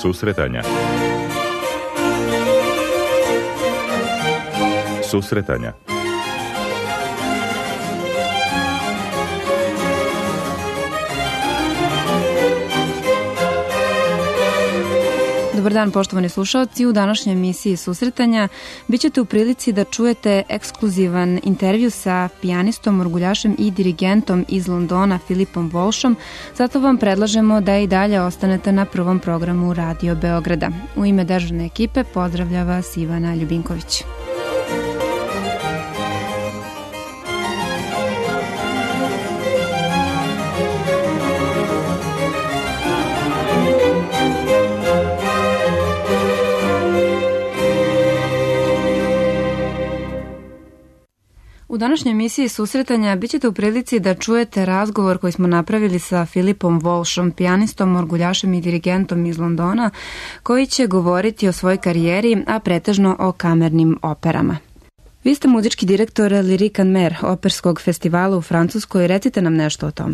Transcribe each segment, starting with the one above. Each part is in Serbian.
Susretanja. Susretanja. Dobar dan, poštovani slušaoci. U današnjoj emisiji Susretanja bit ćete u prilici da čujete ekskluzivan intervju sa pijanistom, orguljašem i dirigentom iz Londona Philipom Walshom. Zato vam predlažemo da i dalje ostanete na prvom programu Radio Beograda. U ime dežurne ekipe pozdravlja vas Ivana Ljubinković. U današnjoj emisiji Susretanja bit ćete u prilici da čujete razgovor koji smo napravili sa Philipom Walshom, pijanistom, orguljašem i dirigentom iz Londona, koji će govoriti o svojoj karijeri, a pretežno o kamernim operama. Vi ste muzički direktor Lyrique en Mer, operskog festivala u Francuskoj. Recite nam nešto o tome.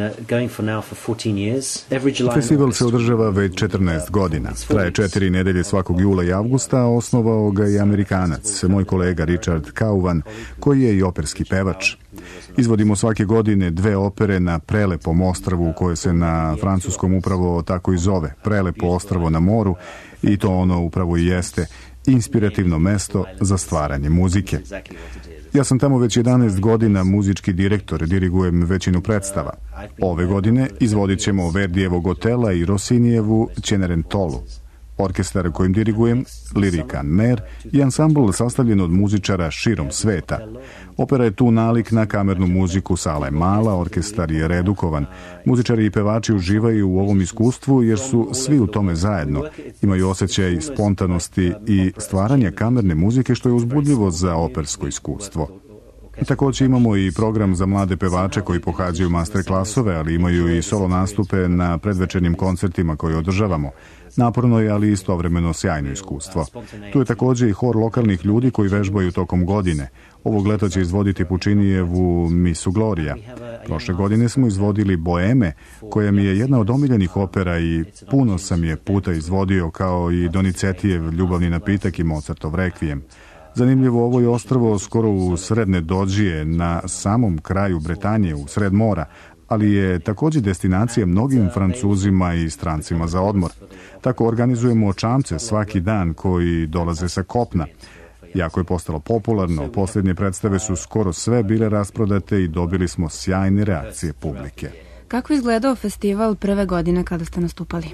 Festival se održava već 14 godina. Traje 4 nedelje svakog jula i avgusta, a osnovao ga je Amerikanac, moj kolega Richard Cauvan, koji je i operski pevač. Izvodimo svake godine 2 opere na prelepom ostrvu koje se na francuskom upravo tako i zove, prelepo ostrvo na moru, i to ono upravo i jeste inspirativno mesto za stvaranje muzike. Ja sam tamo već 11 godina muzički direktor, dirigujem većinu predstava. Ove godine izvodit ćemo Verdijevog Otela i Rossinijevu Cenerentolu. Orkestar kojim dirigujem, Lyrique en Mer, i ansambl sastavljen od muzičara širom sveta. Opera je tu nalik na kamernu muziku, sala je mala, orkestar je redukovan. Muzičari i pevači uživaju u ovom iskustvu jer su svi u tome zajedno. Imaju osjećaj spontanosti i stvaranja kamerne muzike, što je uzbudljivo za opersko iskustvo. Također imamo i program za mlade pevače koji pohađaju master klasove, ali imaju i solo nastupe na predvečernjim koncertima koje održavamo. Naporno je, ali istovremeno sjajno iskustvo. Tu je također i hor lokalnih ljudi koji vežbaju tokom godine. Ovog leta će izvoditi Puccinijevu Misu Gloria. Prošle godine smo izvodili Boeme, koja mi je jedna od omiljenih opera i puno sam je puta izvodio, kao i Donizetijev Ljubavni napitak i Mozartov Rekvijem. Zanimljivo, ovo je ostrvo skoro u sredne dođije, na samom kraju Bretanje, u sred mora, ali je također destinacija mnogim Francuzima i strancima za odmor. Tako organizujemo čamce svaki dan koji dolaze sa kopna. Jako je postalo popularno, posljednje predstave su skoro sve bile rasprodate i dobili smo sjajne reakcije publike. Kako je izgledao festival prve godine kada ste nastupali?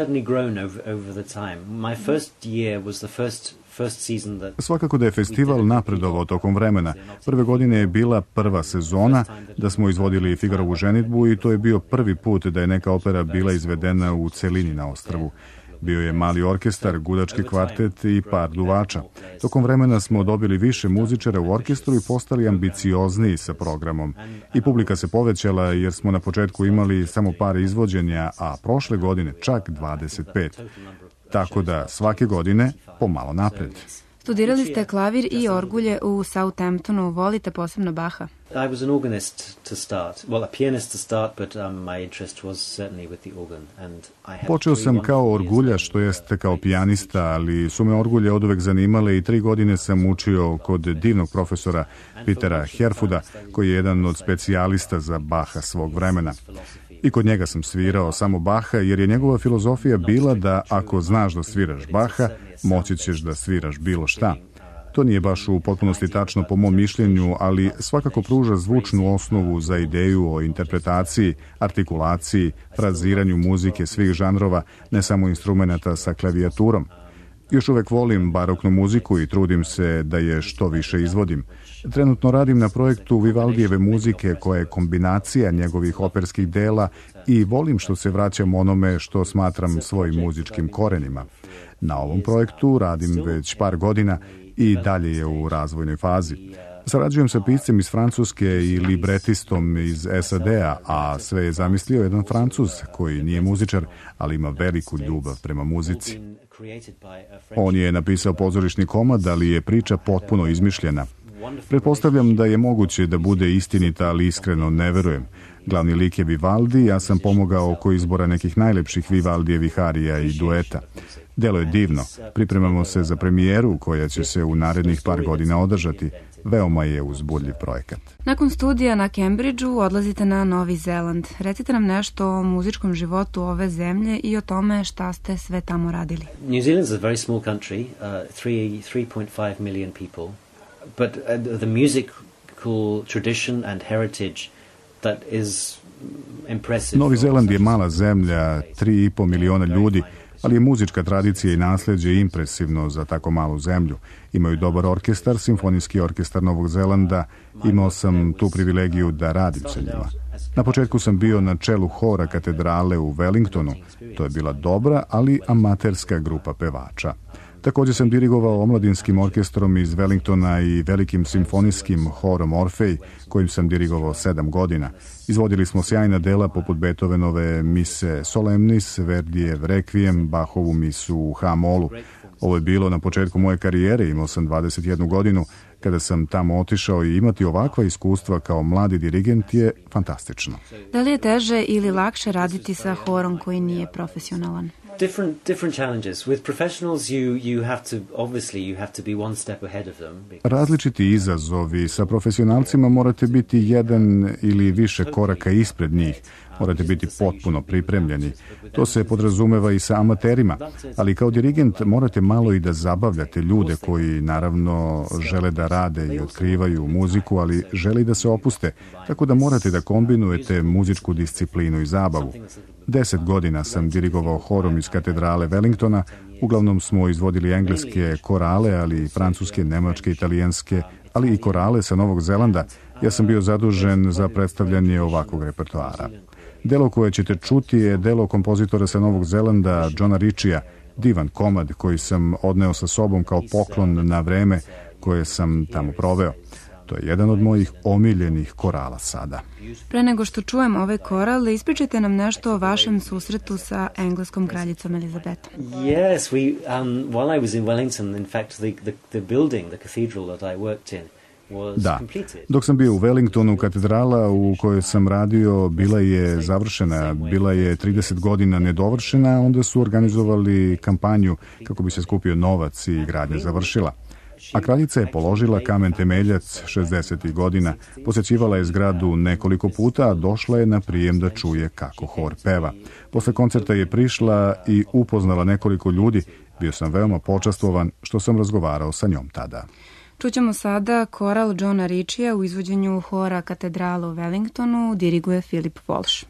Svakako da je festival napredovao tokom vremena. Prve godine je bila prva sezona da smo izvodili Figarovu ženidbu i to je bio prvi put da je neka opera bila izvedena u celini na ostrvu. Bio je mali orkestar, gudački kvartet i par duvača. Tokom vremena smo dobili više muzičara u orkestru i postali ambiciozniji sa programom. I publika se povećala jer smo na početku imali samo par izvođenja, a prošle godine čak 25. Tako da svake godine pomalo napred. Studirali ste klavir i orgulje u Southamptonu. Volite posebno Bacha? I was an organist to start. Well, a pianist to start, but my interest was certainly with the organ. And I had Počeo sam kao orguljaš, to jeste kao pijanista, ali su me orgulje oduvek zanimale i 3 godine sam učio kod divnog profesora Petera Herfuda, koji je jedan od specijalista za Bacha svog vremena. I kod njega sam svirao samo Bacha, jer je njegova filozofija bila da ako znaš da sviraš Bacha, moći ćeš da sviraš bilo šta. To nije baš u potpunosti tačno po mom mišljenju, ali svakako pruža zvučnu osnovu za ideju o interpretaciji, artikulaciji, fraziranju muzike svih žanrova, ne samo instrumenata sa klavijaturom. Još uvek volim baroknu muziku i trudim se da je što više izvodim. Trenutno radim na projektu Vivaldijeve muzike, koja je kombinacija njegovih operskih dela, i volim što se vraćam onome što smatram svojim muzičkim korenima. Na ovom projektu radim već par godina i dalje je u razvojnoj fazi. Sarađujem sa piscem iz Francuske i libretistom iz SAD-a, a sve je zamislio jedan Francuz koji nije muzičar, ali ima veliku ljubav prema muzici. On je napisao pozorišni komad, ali je priča potpuno izmišljena. Pretpostavljam da je moguće da bude istinita, ali iskreno ne verujem. Glavni lik je Vivaldi, ja sam pomogao oko izbora nekih najlepših Vivaldijevih arija i dueta. Delo je divno. Pripremamo se za premijeru koja će se u narednih par godina održati. Veoma je uzbudljiv projekat. Nakon studija na Cambridgeu odlazite na Novi Zeland. Recite nam nešto o muzičkom životu ove zemlje i o tome šta ste sve tamo radili. New Zealand is a very small country, 3.5 million people, but the musical tradition and heritage that is impressive. Novi Zeland je mala zemlja, 3,5 miliona ljudi, ali je muzička tradicija i nasleđe impresivno za tako malu zemlju. Imaju dobar orkestar, Simfonijski orkestar Novog Zelanda. Imao sam tu privilegiju da radim sa njima. Na početku sam bio na čelu hora katedrale u Wellingtonu. To je bila dobra, ali amaterska grupa pevača. Također sam dirigovao omladinskim orkestrom iz Wellingtona i velikim simfonijskim horom Orfej, kojim sam dirigovao 7 godina. Izvodili smo sjajna dela poput Beethovenove Mise Solemnis, Verdijev Requiem, Bachovu misu u H-molu. Ovo je bilo na početku moje karijere, imao sam 21 godinu. Kada sam tamo otišao i imati ovakva iskustva kao mladi dirigent je fantastično. Da li je teže ili lakše raditi sa horom koji nije profesionalan? Different challenges. With professionals you have to be one step ahead of them. Različiti izazovi. Sa profesionalcima morate biti jedan ili više koraka ispred njih. Morate biti potpuno pripremljeni. To se podrazumeva i sa amaterima, ali kao dirigent morate malo i da zabavljate ljude koji naravno žele da rade i otkrivaju muziku, ali žele i da se opuste, tako da morate da kombinujete muzičku disciplinu i zabavu. 10 godina sam dirigovao horom iz katedrale Wellingtona, uglavnom smo izvodili engleske korale, ali i francuske, nemačke, italijanske, ali i korale sa Novog Zelanda. Ja sam bio zadužen za predstavljanje ovakvog repertoara. Delo koje ćete čuti je delo kompozitora sa Novog Zelanda, Johna Ritchija, divan komad koji sam odneo sa sobom kao poklon na vreme koje sam tamo proveo. To je jedan od mojih omiljenih korala sada. Pre nego što čujemo ovaj koral, ispričajte nam nešto o vašem susretu sa engleskom kraljicom Elizabetom. Yes, while I was in Wellington, in fact, the building, the cathedral that I worked in, da, dok sam bio u Wellingtonu, katedrala u kojoj sam radio bila je završena, bila je 30 godina nedovršena, onda su organizovali kampanju kako bi se skupio novac i gradnja završila. A kraljica je položila kamen temeljac 60. godina, posjećivala je zgradu nekoliko puta, a došla je na prijem da čuje kako hor peva. Posle koncerta je prišla i upoznala nekoliko ljudi, bio sam veoma počastvovan što sam razgovarao sa njom tada. Čućemo sada koral Johna Ritchija u izvođenju hora katedrale u Wellingtonu, diriguje Philip Walsh.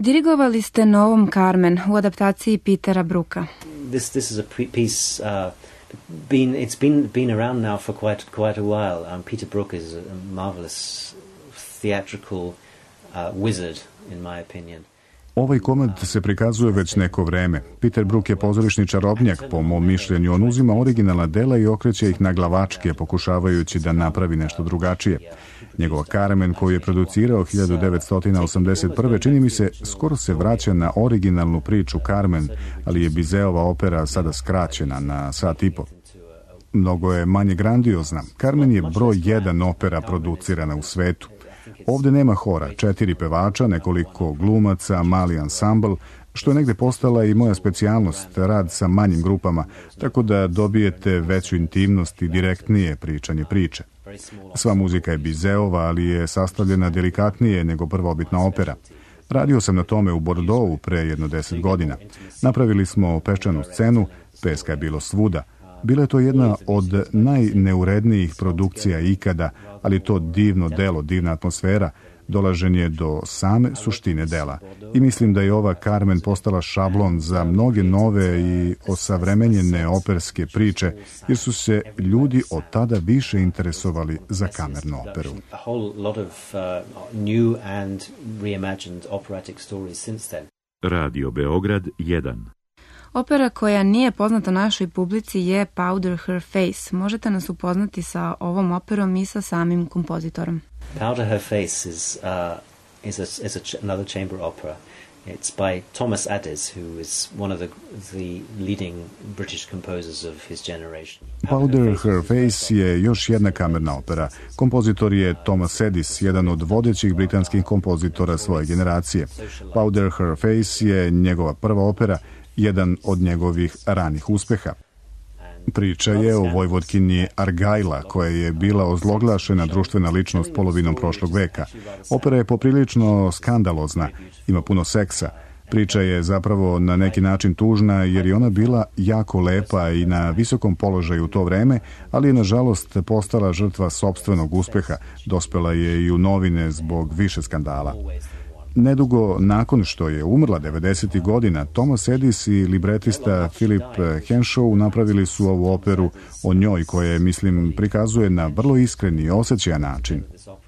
Dirigovali ste novom Carmen u adaptaciji Petera Brooka. This is a piece it's been around now for quite a while. Peter Brook is a marvelous theatrical wizard in my opinion. Ovaj komad se prikazuje već neko vreme. Peter Brook je pozorišni čarobnjak, po mom mišljenju. On uzima originalna dela i okreće ih na glavačke, pokušavajući da napravi nešto drugačije. Njegova Carmen, koju je producirao 1981. čini mi se, skoro se vraća na originalnu priču Carmen, ali je Bizetova opera sada skraćena na sat i po. Mnogo je manje grandiozna. Carmen je broj 1 opera producirana u svetu. Ovde nema hora, 4 pevača, nekoliko glumaca, mali ansambl, što je negde postala i moja specijalnost, rad sa manjim grupama, tako da dobijete veću intimnost i direktnije pričanje priče. Sva muzika je Bizetova, ali je sastavljena delikatnije nego prvobitna opera. Radio sam na tome u Bordeauxu pre jedno 10 godina. Napravili smo peščanu scenu, peska je bilo svuda. Bila je to jedna od najneurednijih produkcija ikada, ali to divno delo, divna atmosfera, dolažen je do same suštine dela. I mislim da je ova Carmen postala šablon za mnoge nove i osavremenjene operske priče, jer su se ljudi od tada više interesovali za kamernu operu. Radio Beograd 1. Opera koja nije poznata našoj publici je Powder Her Face. Možete nas upoznati sa ovom operom i sa samim kompozitorom? Powder Her Face is another chamber opera. It's by Thomas Adès, who is one of the leading British composers of his generation. Powder Her Face je još jedna kamerna opera. Kompozitor je Thomas Adès, jedan od vodećih britanskih kompozitora svoje generacije. Powder Her Face je njegova prva opera, jedan od njegovih ranih uspeha. Priča je o vojvodkinji Argyla, koja je bila ozloglašena društvena ličnost polovinom prošlog veka. Opera je poprilično skandalozna, ima puno seksa. Priča je zapravo na neki način tužna, jer je ona bila jako lepa i na visokom položaju u to vreme, ali je nažalost postala žrtva sopstvenog uspeha. Dospela je i u novine zbog više skandala. Nedugo nakon što je umrla 90. godina, Thomas Adès i libretista Philip Henshaw napravili su ovu operu o njoj, koja, mislim, prikazuje na vrlo iskren i osjećajan način.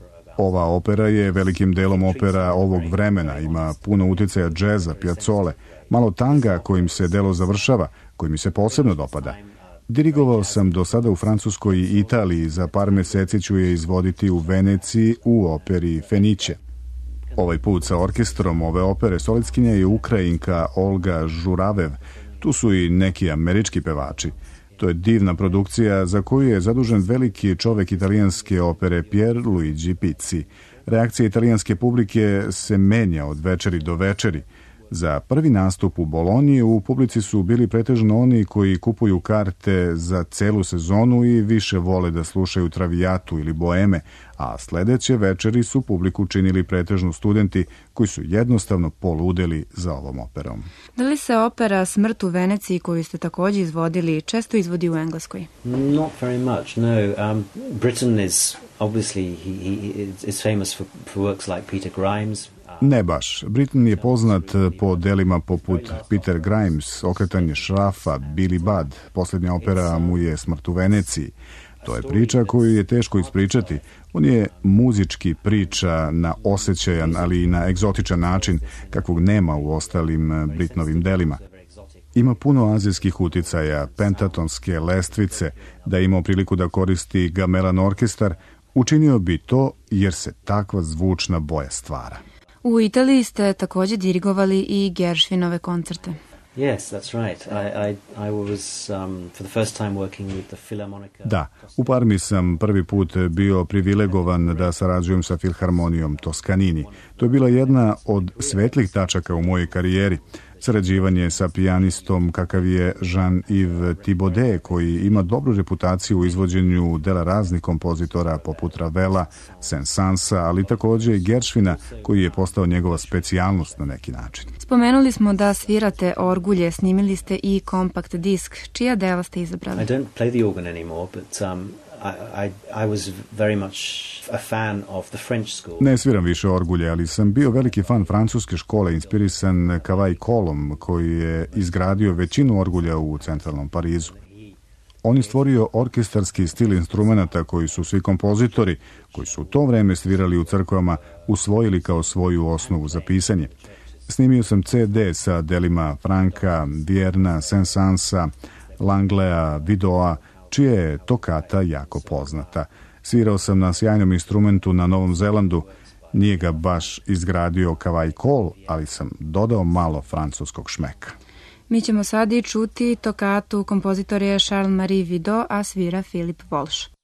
Ova opera je velikim delom opera ovog vremena, ima puno uticaja džeza, Piazzole, malo tanga kojim se delo završava, koji mi se posebno dopada. Dirigovao sam do sada u Francuskoj i Italiji, za par meseci ću je izvoditi u Veneciji u operi Fenice. Ovaj put sa orkestrom ove opere solistkinja je Ukrajinka Olga Žuravev. Tu su i neki američki pevači. To je divna produkcija za koju je zadužen veliki čovek italijanske opere Pier Luigi Pizzi. Reakcija italijanske publike se menja od večeri do večeri. Za prvi nastup u Bolonji u publici su bili pretežno oni koji kupuju karte za celu sezonu i više vole da slušaju Travijatu ili Boeme, a sledeće večeri su publiku činili pretežno studenti koji su jednostavno poludeli za ovom operom. Da li se opera Smrt u Veneciji, koju ste takođe izvodili, često izvodi u Engleskoj? Not very much, no. Britain is obviously he is famous for works like Peter Grimes. Ne baš. Britain je poznat po delima poput Peter Grimes, Okretanje šrafa, Billy Budd. Posljednja opera mu je Smrt u Veneciji. To je priča koju je teško ispričati. On je muzički priča na osjećajan, ali i na egzotičan način, kakvog nema u ostalim Britnovim delima. Ima puno azijskih uticaja, pentatonske lestvice, da je imao priliku da koristi gamelan orkestar, učinio bi to jer se takva zvučna boja stvara. U Italiji ste takođe dirigovali i Gershwinove koncerte. Yes, that's right. I was for the first time working with the Philharmonica. Da, u Parmi sam prvi put bio privilegovan da sarađujem sa Filharmonijom Toscanini. To je bila jedna od svetlih tačaka u mojoj karijeri. Sarađivanje sa pijanistom kakav je Jean-Yves Thibaudet, koji ima dobru reputaciju u izvođenju dela raznih kompozitora poput Ravela, Saint-Sansa, ali takođe i Gershwina, koji je postao njegova specijalnost na neki način. Spomenuli smo da svirate orgulje, snimili ste i kompakt disk. Čija dela ste izabrali? I don't play the organ anymore, but I was very much a fan of the French school. Ne sviram više orgulje, ali sam bio veliki fan francuske škole inspirisan Cavaille-Collom, koji je izgradio većinu orgulja u centralnom Parizu. On je stvorio orkestarski stil instrumenta koji su svi kompozitori, koji su u to vreme svirali u crkvama, usvojili kao svoju osnovu za pisanje. Snimio sam CD sa delima Franka, Vierna, Saint-Sansa, Langlea, Vidoa, čija je tokata jako poznata. Svirao sam na sjajnom instrumentu na Novom Zelandu. Nije ga baš izgradio Cavaille-Coll, ali sam dodao malo francuskog šmeka. Mi ćemo sad i čuti tokatu kompozitorije Charles-Marie Widot, a svira Filip Walsh.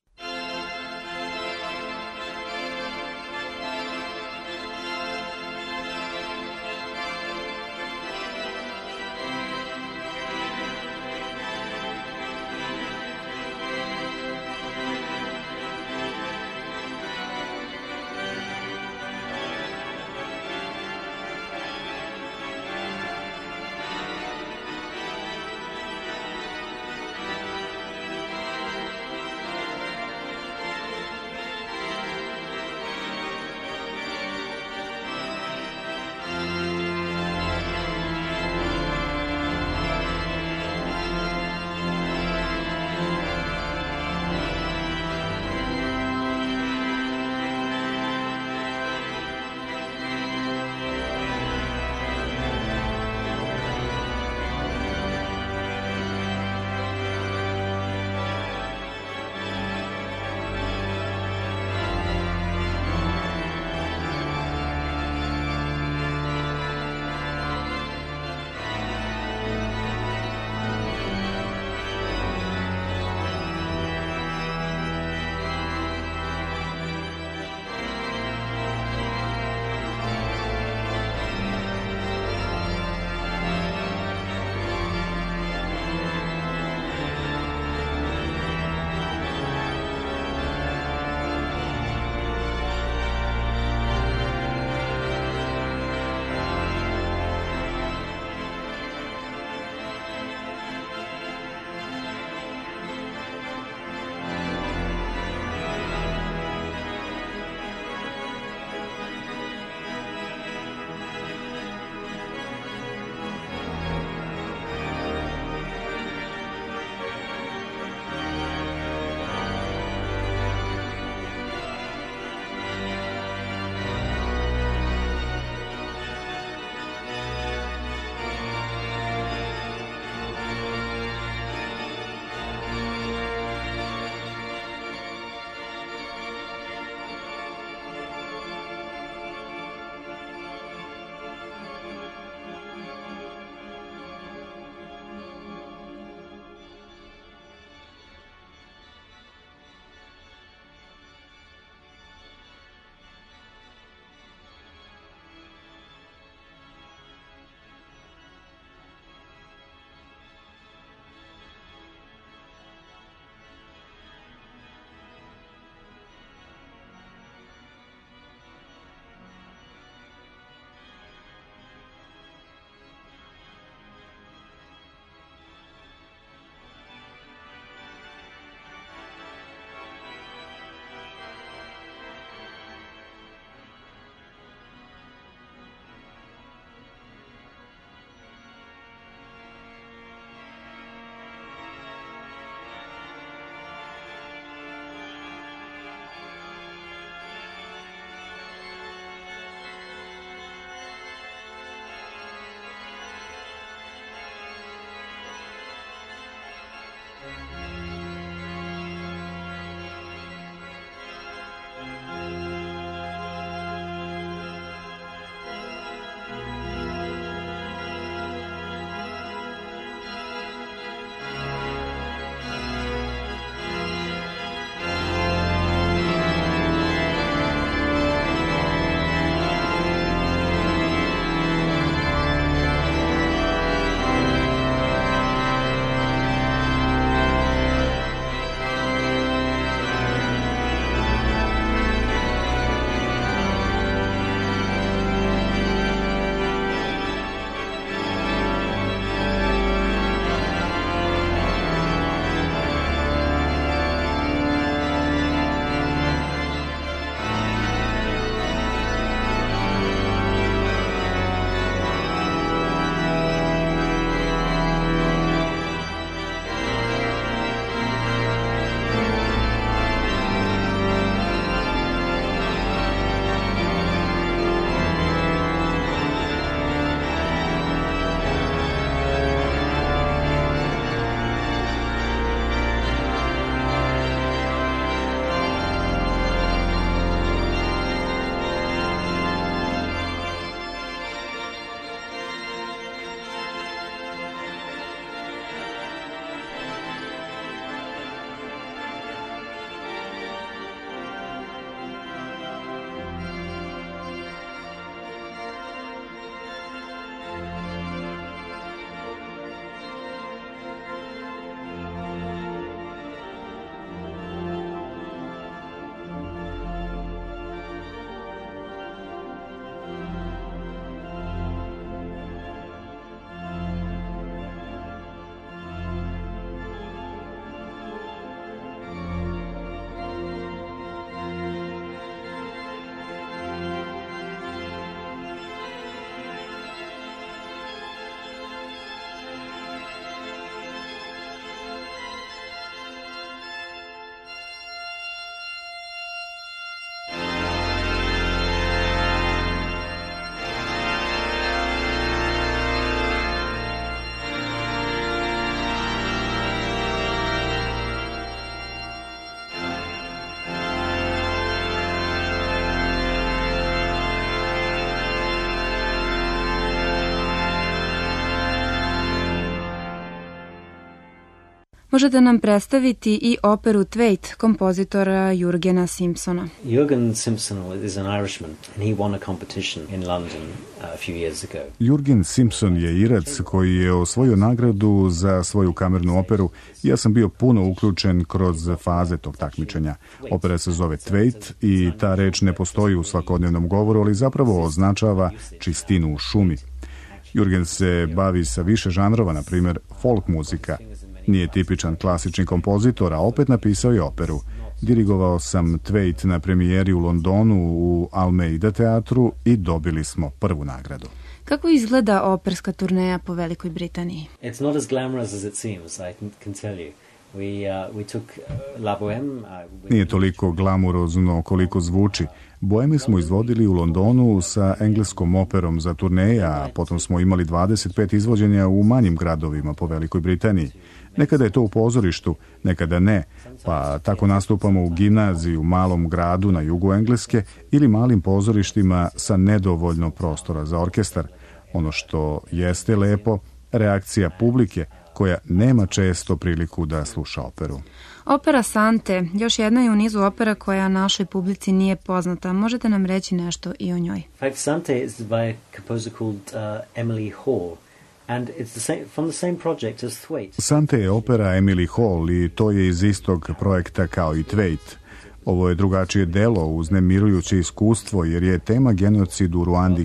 Možete nam predstaviti i operu Tveit kompozitora Jurgena Simpsona. Jurgen Simpson is an Irishman and he won a competition in London a few years ago. Jurgen Simpson je Irac koji je osvojio nagradu za svoju kamernu operu i ja sam bio puno uključen kroz faze tog takmičenja. Opera se zove Tveit i ta reč ne postoji u svakodnevnom govoru, ali zapravo označava čistinu u šumi. Jurgen se bavi sa više žanrova, na primjer folk muzika. Nije tipičan klasični kompozitor, a opet napisao je operu. Dirigovao sam Tveit na premijeri u Londonu u Almeida teatru i dobili smo prvu nagradu. Kako izgleda operska turneja po Velikoj Britaniji? It's not as glamorous as it seems, I can tell you. We took La Bohème. Nije toliko glamurozno koliko zvuči. Boheme smo izvodili u Londonu sa engleskom operom za turneje, a potom smo imali 25 izvođenja u manjim gradovima po Velikoj Britaniji. Nekada je to u pozorištu, nekada ne, pa tako nastupamo u gimnaziji u malom gradu na jugu Engleske ili malim pozorištima sa nedovoljno prostora za orkestar. Ono što jeste lepo, reakcija publike koja nema često priliku da sluša operu. Opera Sante, još jedna je u nizu opera koja našoj publici nije poznata. Možete nam reći nešto i o njoj? Sante is by a composer called Emily Hall. And it's from the same project as Thwaite. Sante je opera Emily Hall i to je iz istog projekta kao i Tveit. Ovo je drugačije delo, uznemirujuće iskustvo, jer je tema genocid u Ruandi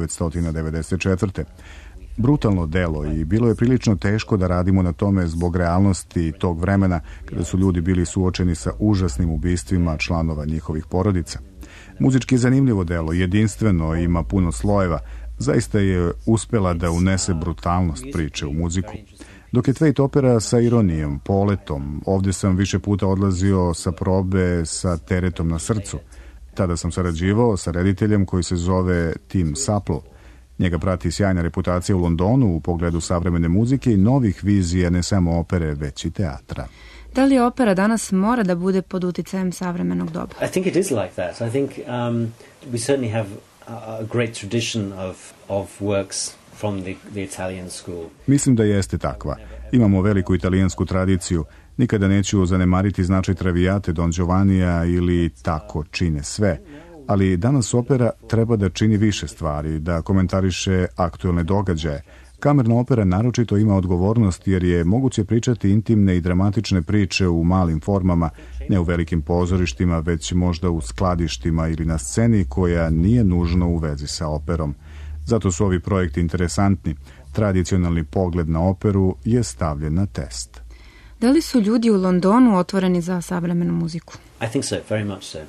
1994. Brutalno delo i bilo je prilično teško da radimo na tome zbog realnosti tog vremena kada su ljudi bili suočeni sa užasnim ubistvima članova njihovih porodica. Muzički je zanimljivo delo, jedinstveno, ima puno slojeva. Zaista je uspela da unese brutalnost priče u muziku. Dok je Tveit opera sa ironijom, poletom, ovdje sam više puta odlazio sa probe sa teretom na srcu. Tada sam sarađivao sa rediteljem koji se zove Tim Sapple. Njega prati sjajna reputacija u Londonu u pogledu savremene muzike i novih vizija ne samo opere, već i teatra. Da li opera danas mora da bude pod uticajem savremenog doba? I think it is like that. I think we certainly have a great tradition of works from the Italian school. Mislim da jeste takva. Imamo veliku italijansku tradiciju. Nikada neću zanemariti značaj Traviate, Don Giovannija ili Tako čine sve. Ali danas opera treba da čini više stvari, da komentariše aktuelne događaje. Kamerna opera naročito ima odgovornost jer je moguće pričati intimne i dramatične priče u malim formama, ne u velikim pozorištima, već možda u skladištima ili na sceni koja nije nužno u vezi sa operom. Zato su ovi projekti interesantni. Tradicionalni pogled na operu je stavljen na test. Da li su ljudi u Londonu otvoreni za savremenu muziku? I think so, very much so.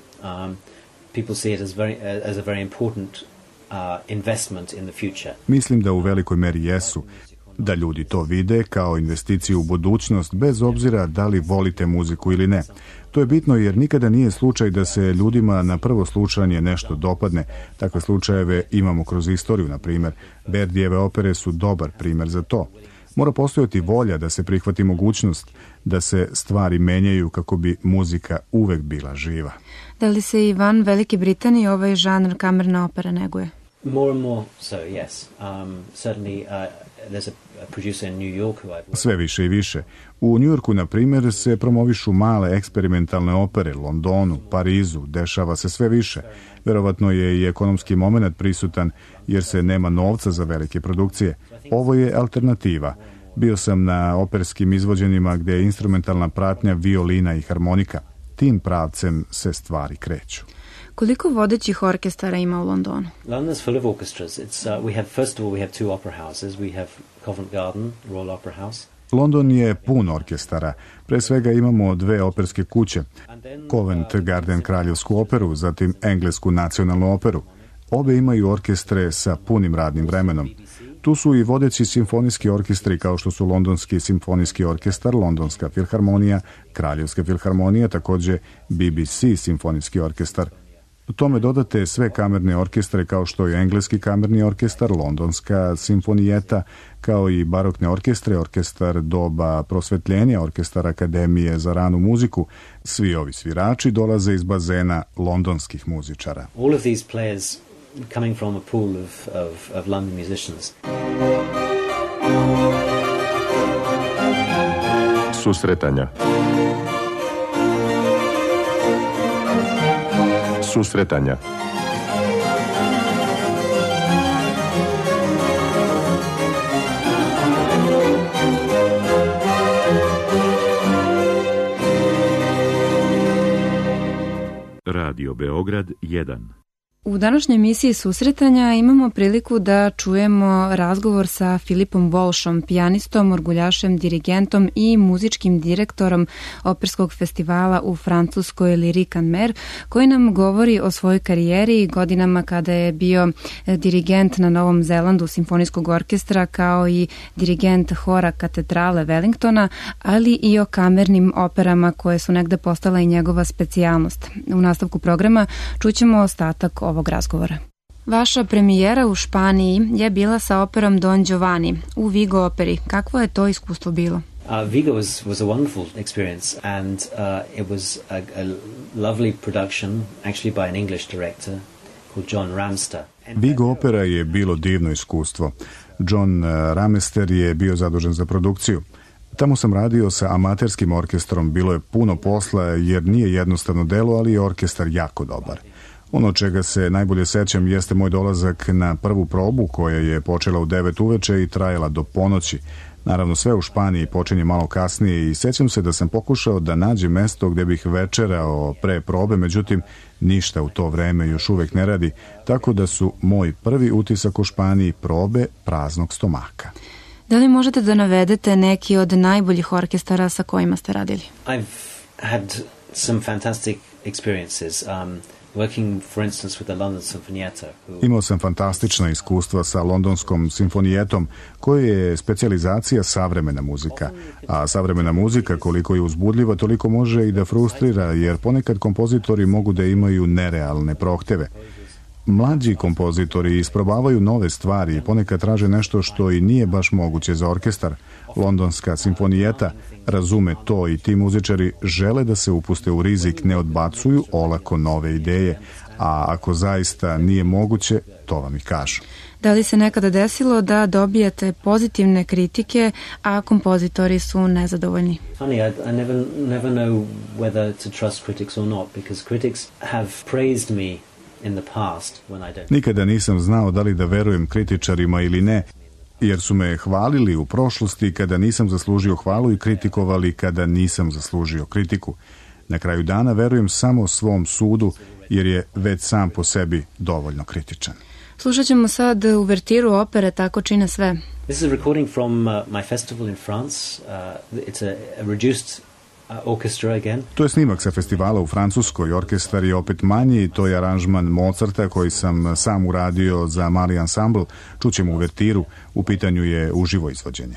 People see it as a very important investment in the future. Mislim da u velikoj meri jesu. Da ljudi to vide kao investiciju u budućnost, bez obzira da li volite muziku ili ne. To je bitno jer nikada nije slučaj da se ljudima na prvo slušanje nešto dopadne. Takve slučajeve imamo kroz istoriju, na primjer. Verdijeve opere su dobar primjer za to. Mora postojati volja da se prihvati mogućnost, da se stvari menjaju kako bi muzika uvek bila živa. Da li se i van Velike Britanije ovaj žanr kamerna opera neguje? More and more so, yes. Certainly there's a producer in New York who I've worked. Sve više i više. U Njujorku, na primjer, se promovišu male eksperimentalne opere, Londonu, Parizu, dešava se sve više. Verovatno je i ekonomski moment prisutan jer se nema novca za velike produkcije. Ovo je alternativa. Bio sam na operskim izvođenjima gdje je instrumentalna pratnja violina i harmonika. Tim pravcem se stvari kreću. Koliko vodećih orkestara ima u Londonu? London is full of orchestras. We have two opera houses. We have Covent Garden, Royal Opera House. London je pun orkestara. Pre svega imamo dve operske kuće. Covent Garden kraljevsku operu, zatim englesku nacionalnu operu. Obe imaju orkestre sa punim radnim vremenom. Tu su i vodeći simfonijski orkestri kao što su Londonski simfonijski orkestar, Londonska filharmonija, Kraljevska filharmonija, također BBC simfonijski orkestar. Tome dodate sve kamerne orkestre kao što je Engleski kamerni orkestar, Londonska simfonijeta, kao i barokne orkestre, orkestar doba prosvetljenja, orkestar Akademije za ranu muziku. Svi ovi svirači dolaze iz bazena londonskih muzičara. All of these players coming from a pool of London musicians. Susretanja. Susretanja. Radio Beograd 1. U današnjoj emisiji Susretanja imamo priliku da čujemo razgovor sa Filipom Walshom, pijanistom, orguljašem, dirigentom i muzičkim direktorom operskog festivala u Francuskoj Lyrique en Mer, koji nam govori o svojoj karijeri i godinama kada je bio dirigent na Novom Zelandu simfonijskog orkestra kao i dirigent hora katedrale Wellingtona, ali i o kamernim operama koje su negde postala i njegova specijalnost. U nastavku programa čućemo ostatak ovog razgovora. Vaša premijera u Španiji je bila sa operom Don Giovanni u Vigo operi. Kakvo je to iskustvo bilo? Vigo was a wonderful experience, and it was a lovely production, actually by an English director called John Ramster. Vigo opera je bilo divno iskustvo. John Ramester je bio zadužen za produkciju. Tamo sam radio sa amaterskim orkestrom, bilo je puno posla jer nije jednostavno delo, ali je orkestar jako dobar. Ono čega se najbolje sećam jeste moj dolazak na prvu probu koja je počela u 9 uveče i trajala do ponoći. Naravno sve u Španiji počinje malo kasnije i sećam se da sam pokušao da nađem mesto gde bih večerao pre probe, međutim ništa u to vreme još uvek ne radi, tako da su moj prvi utisak o Španiji probe praznog stomaka. Da li možete da navedete neki od najboljih orkestara sa kojima ste radili? I've had some fantastic experiences. Working, for instance, with the London Sinfonietta. Imao sam fantastična iskustva sa Londonskom simfonijetom, koja je specijalizacija savremena muzika. A savremena muzika, koliko je uzbudljiva, toliko može i da frustrira, jer ponekad kompozitori mogu da imaju nerealne prohteve. Mlađi kompozitori isprobavaju nove stvari i ponekad traže nešto što i nije baš moguće za orkestar. Londonska simfonijeta razume to i ti muzičari žele da se upuste u rizik, ne odbacuju olako nove ideje, a ako zaista nije moguće, to vam i kažu. Da li se nekada desilo da dobijete pozitivne kritike, a kompozitori su nezadovoljni? Funny, I never know whether to trust critics or not, because critics have praised me in the past when I don't. Nikada nisam znao da li da verujem kritičarima ili ne, jer su me hvalili u prošlosti kada nisam zaslužio hvalu i kritikovali kada nisam zaslužio kritiku. Na kraju dana verujem samo svom sudu, jer je već sam po sebi dovoljno kritičan. Slušat ćemo sad uvertiru opere Tako čine sve. This is a recording from my festival in France. It's a reduced orchestra again. To je snimak sa festivala u Francuskoj, orkestar je opet manji, to je aranžman Mozarta koji sam sam uradio za mali ansambl. Čućemo uvertiru, u pitanju je uživo izvođenje.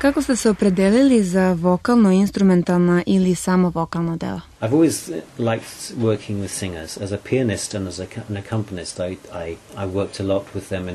Kako ste se opredelili za vokalno-instrumentalna ili samo vokalna dela? I've always liked working with singers. As a pianist and as an accompanist, I worked a lot with them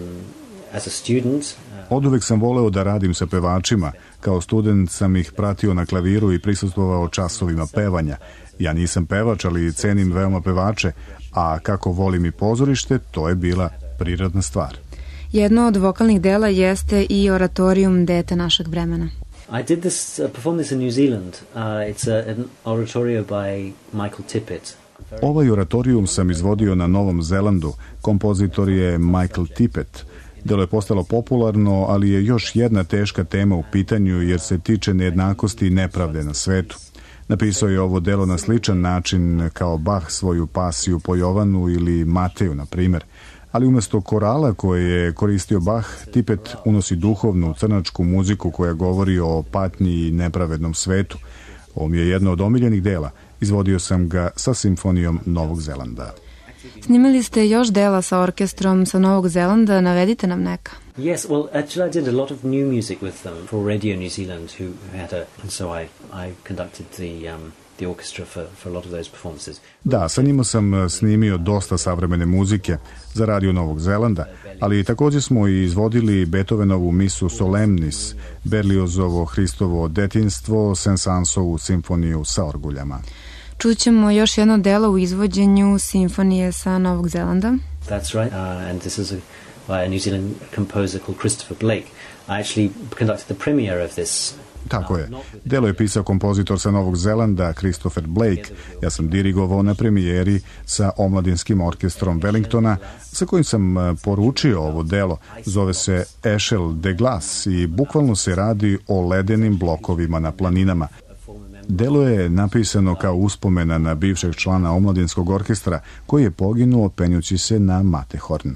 as a student. Oduvek sam voleo da radim sa pevačima. Kao student sam ih pratio na klaviru i prisustvovao časovima pevanja. Ja nisam pevač, ali cenim veoma pevače, a kako volim i pozorište, to je bila prirodna stvar. Jedno od vokalnih dela jeste i oratorijum Dete našeg vremena. I did this, performed this in New Zealand. It's an oratorio by Michael Tippett. Ovaj oratorijum sam izvodio na Novom Zelandu. Kompozitor je Michael Tippett. Delo je postalo popularno, ali je još jedna teška tema u pitanju jer se tiče nejednakosti i nepravde na svetu. Napisao je ovo delo na sličan način kao Bach svoju pasiju po Jovanu ili Mateju, na primjer. Ali umjesto korala koje je koristio Bach, Tippett unosi duhovnu crnačku muziku koja govori o patnji i nepravednom svetu. Ovo mi je jedno od omiljenih dela. Izvodio sam ga sa simfonijom Novog Zelanda. Snimili ste još dela sa orkestrom sa Novog Zelanda, navedite nam neka. Yes, well, actually I did a lot of new music with them for Radio New Zealand, who had and so I conducted the orchestra for a lot of those performances. Da, sa njima sam snimio dosta savremene muzike za Radio Novog Zelanda, ali također smo i izvodili Beethovenovu misu Solemnis, Berliozovo Hristovo detinjstvo, Saint-Saënsovu simfoniju sa orguljama. Čućemo još jedno delo u izvođenju simfonije sa Novog Zelanda. That's right, and this is by a New Zealand composer called Christopher Blake. I actually conducted the premiere of this. Tako je. Delo je pisao kompozitor sa Novog Zelanda, Christopher Blake. Ja sam dirigovao na premijeri sa omladinskim orkestrom Wellingtona, sa kojim sam poručio ovo delo. Zove se Echelle de Glace i bukvalno se radi o ledenim blokovima na planinama. Delo je napisano kao uspomena na bivšeg člana omladinskog orkestra koji je poginuo penjući se na Matterhorn.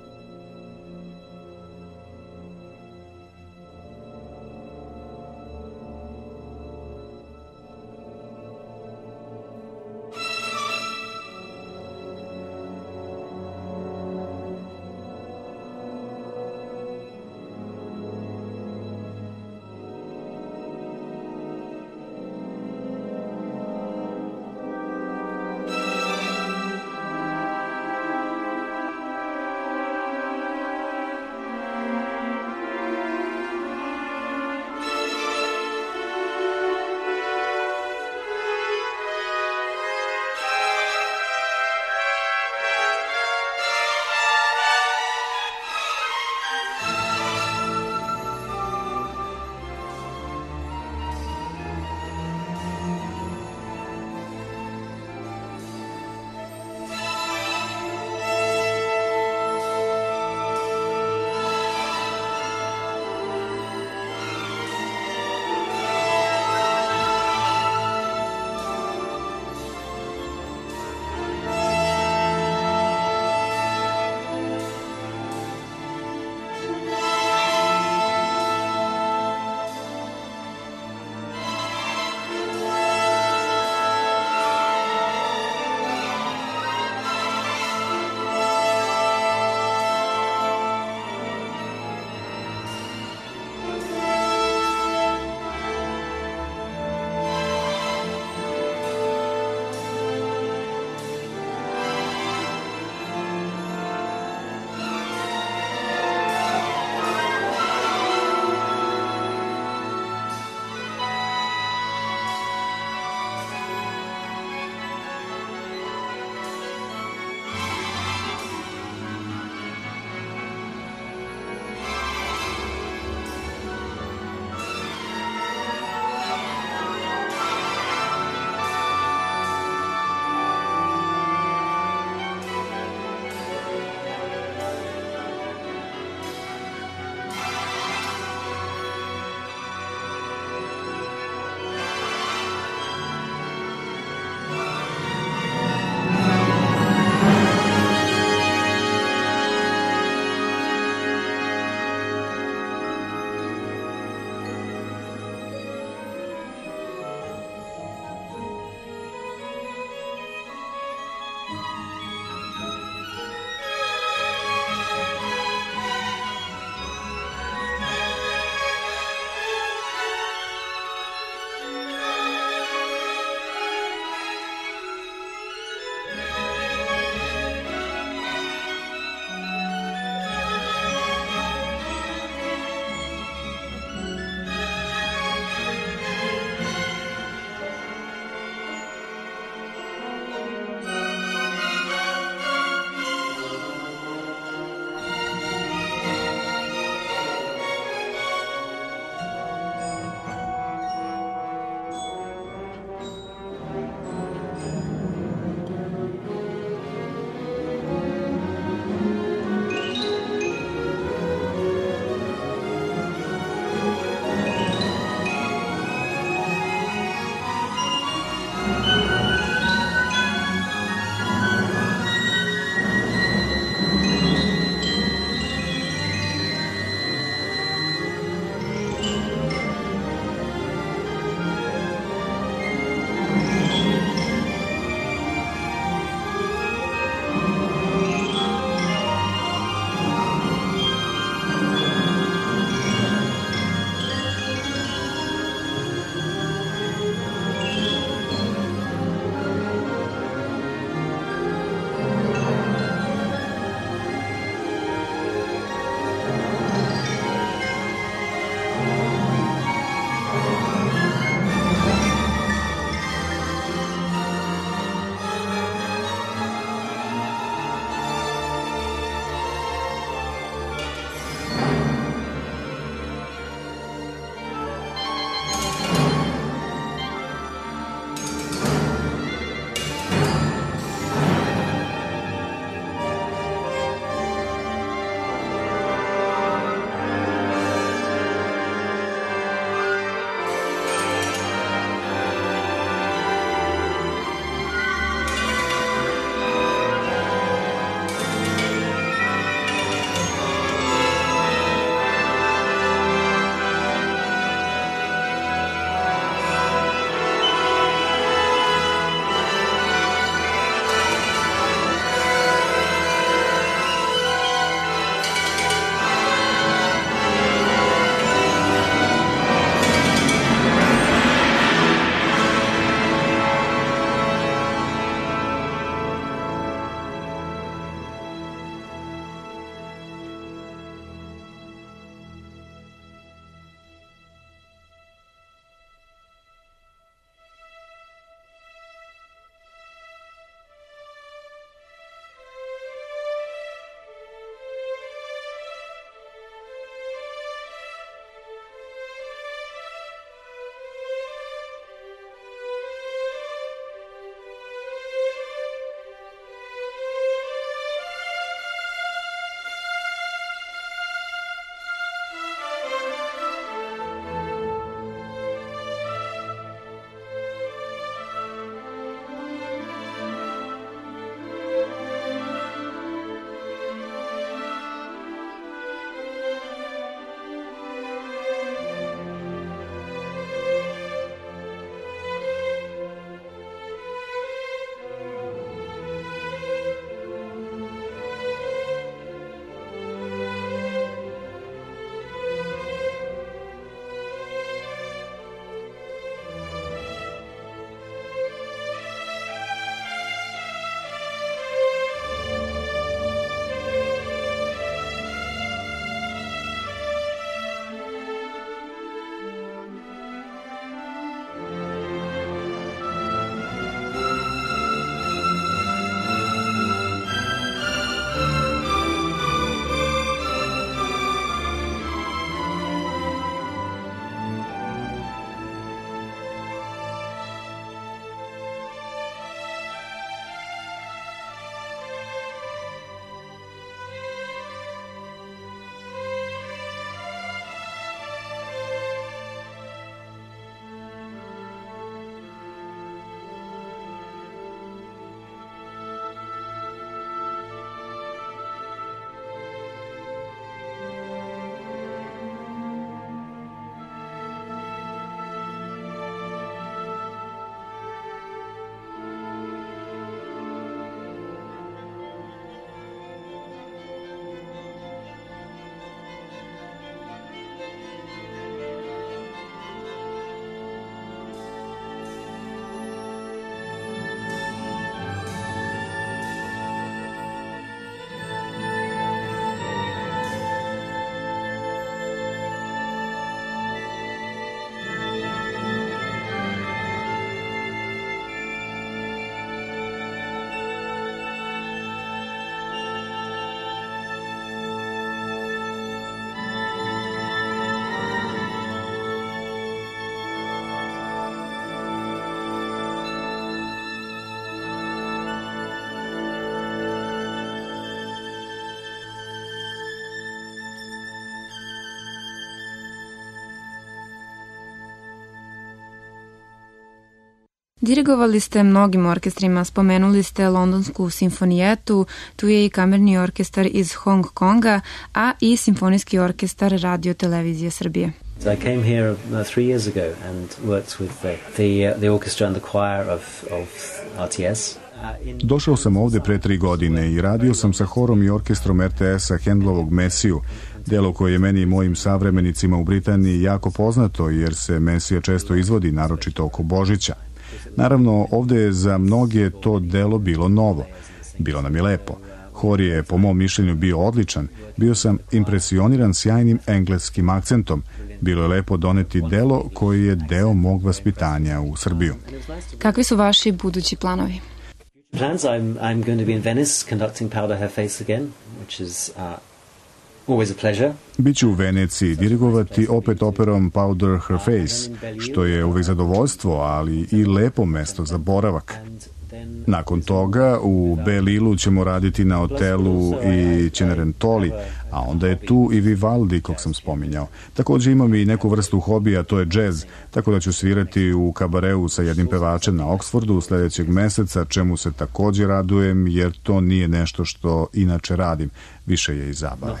Dirigovali ste mnogim orkestrima, spomenuli ste Londonsku simfonijetu, tu je i kamerni orkestar iz Hong Konga, a i simfonijski orkestar Radio Televizije Srbije. I came here 3 years ago and worked with the orchestra and the choir of RTS. Došao sam ovde pre 3 godine i radio sam sa horom i orkestrom RTS-a Handlovog Mesiju, delo koje je meni i mojim savremenicima u Britaniji jako poznato jer se Mesija često izvodi, naročito oko Božića. Naravno, ovde je za mnoge to delo bilo novo. Bilo nam je lepo. Hor je, po mom mišljenju, bio odličan. Bio sam impresioniran sjajnim engleskim akcentom. Bilo je lepo doneti delo koji je deo mog vaspitanja u Srbiju. Kakvi su vaši budući planovi? Plans, I'm going to be in Venice conducting Powder Her Face again, which is always a pleasure. Biću u Veneciji dirigovati opet operom Powder Her Face, što je uvek zadovoljstvo, ali i lepo mesto za boravak. Nakon toga u Belilu ćemo raditi na Otelu i Cenerentoli, a onda je tu i Vivaldi, kog sam spominjao. Također imam i neku vrstu hobija, to je džez, tako da ću svirati u kabareu sa jednim pevačem na Oksfordu sledećeg meseca, čemu se također radujem, jer to nije nešto što inače radim, više je i zabave.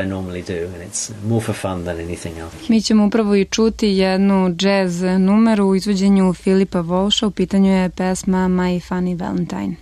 Mi ćemo upravo i čuti jednu džez numeru u izvođenju Filipa Volša, u pitanju je pesma My Funny Valentine.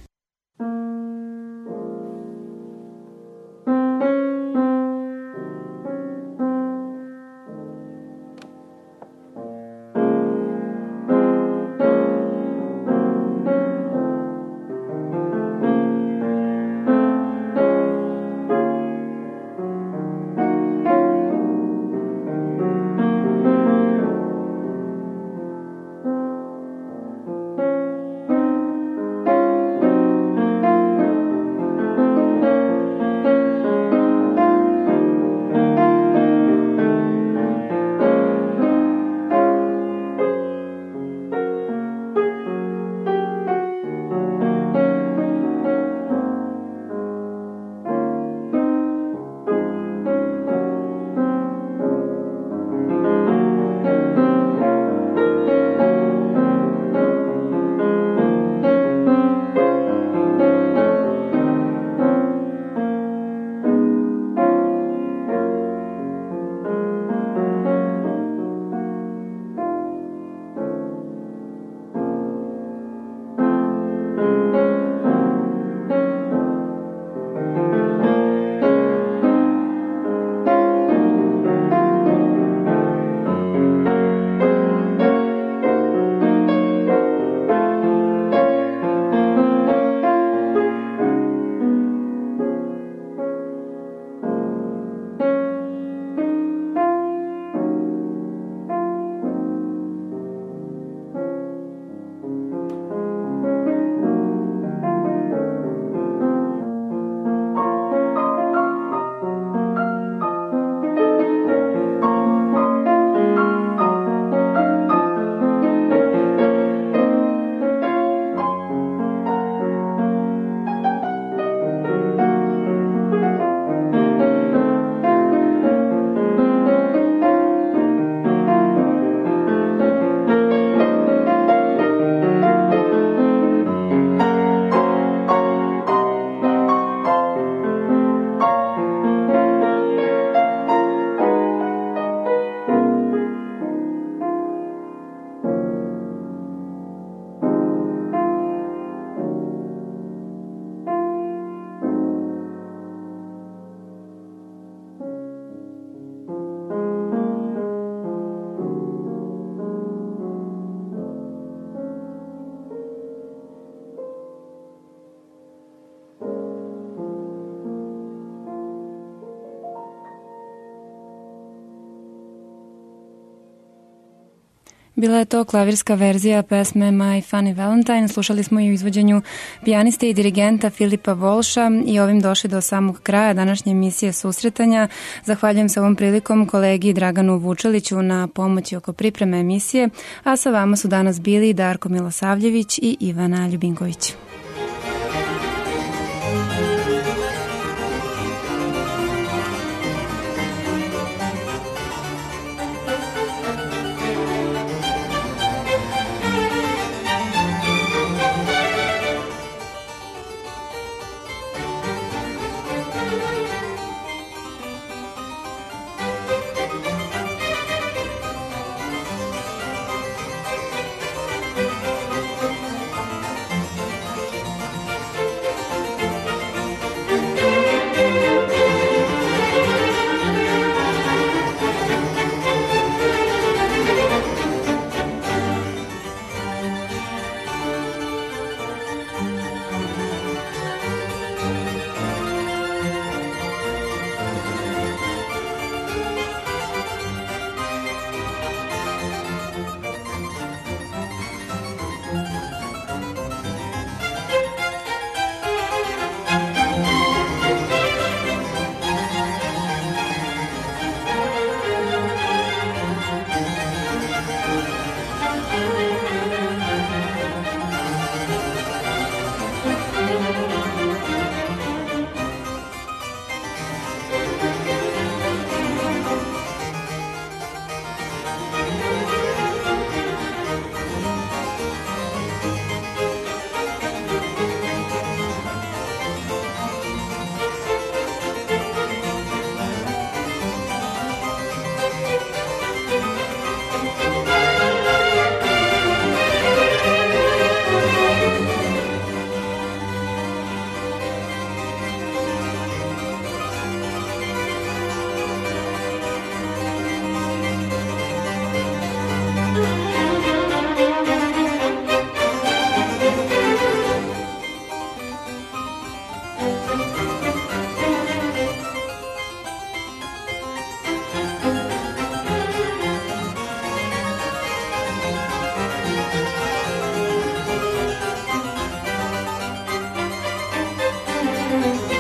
Bila je to klavirska verzija pesme My Funny Valentine. Slušali smo i u izvođenju pijaniste i dirigenta Filipa Volša i ovim došli do samog kraja današnje emisije Susretanja. Zahvaljujem se ovom prilikom kolegi Draganu Vučeliću na pomoći oko pripreme emisije, a sa vama su danas bili Darko Milosavljević i Ivana Ljubinković. Thank you.